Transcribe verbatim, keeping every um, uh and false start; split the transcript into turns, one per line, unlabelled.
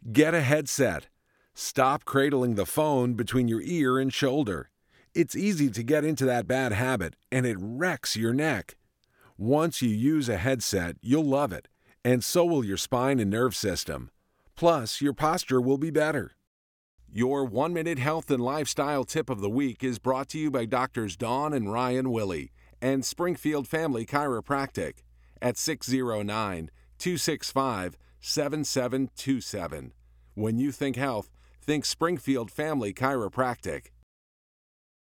Get a headset. Stop cradling the phone between your ear and shoulder. It's easy to get into that bad habit, and it wrecks your neck. Once you use a headset, you'll love it, and so will your spine and nerve system. Plus, your posture will be better. Your one-minute health and lifestyle tip of the week is brought to you by Doctors Dawn and Ryan Willie and Springfield Family Chiropractic at six oh nine, two six five, seven seven two seven. When you think health, think Springfield Family Chiropractic.